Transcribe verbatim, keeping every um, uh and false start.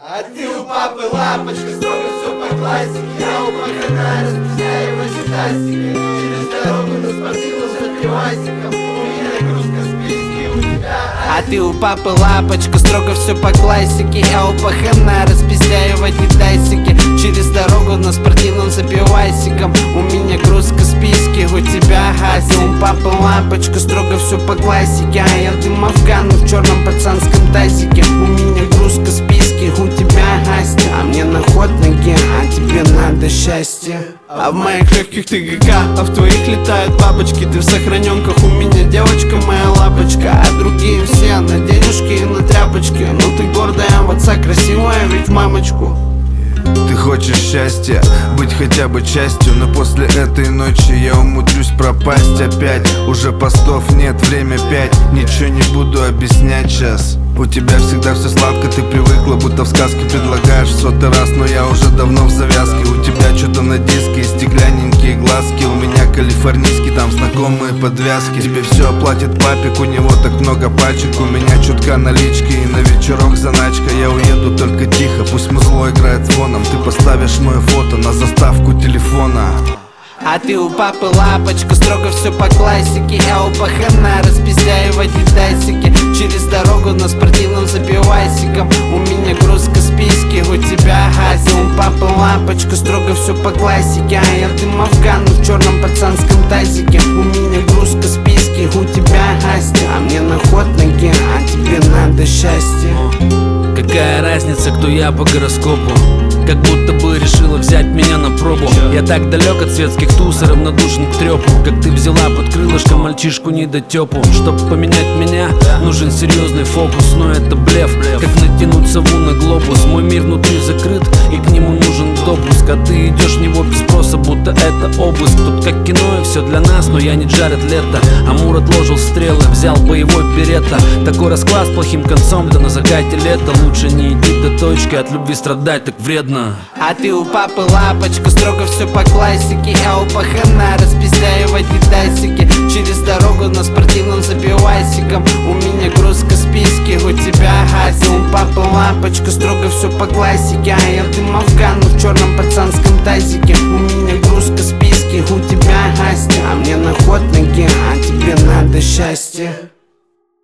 А ты у папы лапочка, строго все по классике. Я у пахана, расписяева ситасики. Через дорогу на спортивном за пивасиком. У меня грустка списки, у тебя. А ты у папы лапочка, строго все по классике. Я у пахана, расписяева дедасики. Через дорогу на спортивном за пивасиком. У меня грустка списки, у тебя гасик. У папы лапочка, строго все по классике. А я дым афгану в черном пацанском тазике. У меня грустка списки, у тебя гасти. А мне на ход ноги, а тебе надо счастье. А в моих легких ты ГК, а в твоих летают бабочки. Ты в сохраненках, у меня девочка моя лапочка. А другие все на денежки и на тряпочки. Но ты гордая в отца, красивая ведь в мамочку. Ты хочешь счастья, быть хотя бы частью. Но после этой ночи я умудрюсь пропасть опять. Уже постов нет, время пять. Ничего не буду объяснять сейчас. У тебя всегда все сладко, ты привыкла, будто в сказке предлагаешь в сотый раз. Но я уже давно в завязке. У тебя что-то на диске, стеклянненькие глазки. У меня калифорнийский, там знакомые подвязки. Тебе все оплатит папик, у него так много пачек. У меня чутка налички и на вечерок заначка. Я уеду только тихо, пусть музло играет фоном. Ты поставишь мое фото на заставку телефона. А ты у папы лапочка, строго все по классике. Я у пахана, расписяева дедасики. Через дорогу на спортивном за пивасиком. У меня грустка списки, у тебя гасик. У папы лапочка, строго все по классике. А я дым афгану в черном пацанском тазике. У меня грустка списки, у тебя гасти. А мне на ход ноги, а тебе надо счастье. Какая разница, кто я по гороскопу? Как будто бы решила взять меня на пробу. Я так далек от светских туз и равнодушен к трепу. Как ты взяла под крылышко мальчишку недотепу. Чтоб поменять меня, нужен серьезный фокус. Но это блеф, как натянуть сову на глобус. Мой мир внутри закрыт, и к нему нужен допуск. А ты идешь в него без спроса, будто это обыск. Тут как кино и все для нас, но я не Джаред Лето. Амур отложил стрелы, взял боевой беретта. Такой расклад с плохим концом, да на закате лета. Лучше не иди до точки, от любви страдать так вредно. А ты у папы лапочка, строго все по классике. Я у пахана, расписяева дедасики. Через дорогу на спортивном за пивасиком. У меня грустка списки, у тебя гасик. У папы лапочка, строго все по классике. А я дым афгану в черном пацанском тазике. У меня грустка списки, у тебя гасти. А мне на ход ноги, а тебе надо счастье.